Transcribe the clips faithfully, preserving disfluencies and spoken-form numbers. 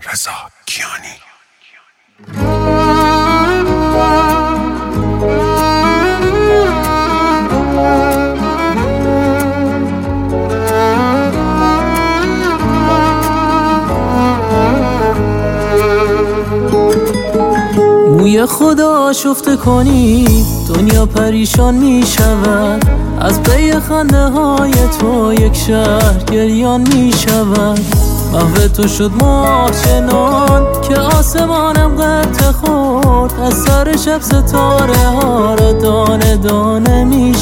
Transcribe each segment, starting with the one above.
رضا کیانی. موی خدا شفته کنی دنیا پریشان می شود، از پی خنده های تو یک شهر گریان می شود. محو تو شد ماه چنان که آسمانم قطع خورد، از سر شب ستاره ها را دانه دانه می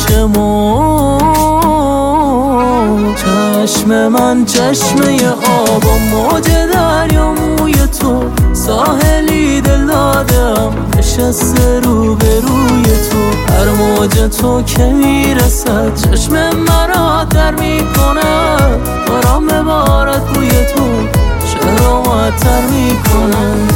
شمرد. چشم من چشمه آب و موج دریا، موی تو ساحلی دل دادم نشسته رو به روی تو. هر موج تو که میرسد چشم مرا در میکند، باران ببارد بوی تو شهر را معطر میکند.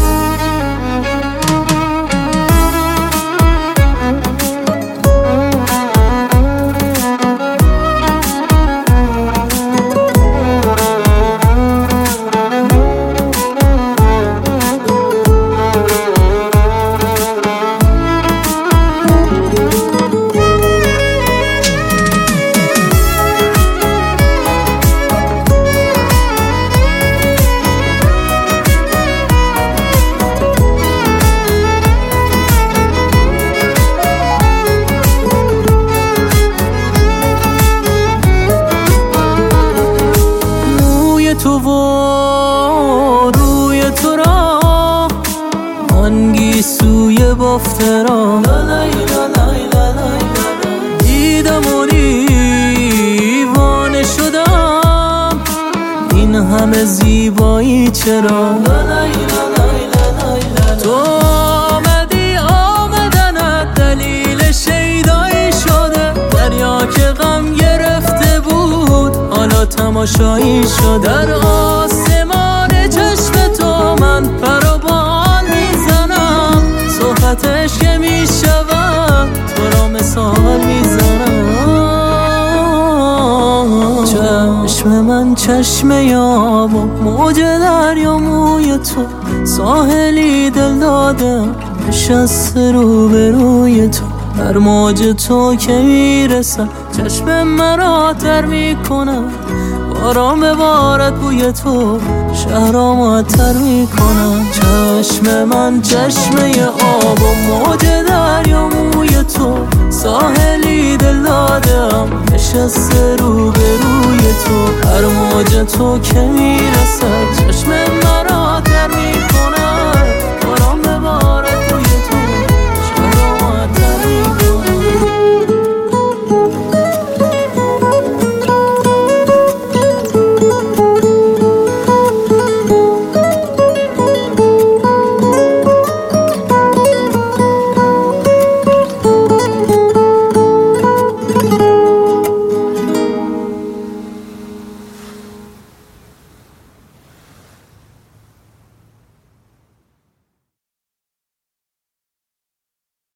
تو و روی تو را آنگی سوی بافترا دیدم و دیوانه شدم، این همه زیبایی چرا؟ تو آمدی آمدنت دلیل شیدایی شده، دریا که غم گرفته بود حالا تماشایی شد. در آسمان چشم تو من پر و بال میزنم، صحبتش که میشود تو را مثال میزنم. چشم من چشمه آب و موج دریا، موی تو ساحلی دل دادم نشسته رو به روی تو. هر موج تو که میرسد چشم مرا تر میکنم، باران ببارد بوی تو شهر را معطر میکنم. چشم من چشمه آب و موج دریا، موی تو ساحلی دل دادم نشسته رو به روی تو. هر موج تو که میرسد چشم مرا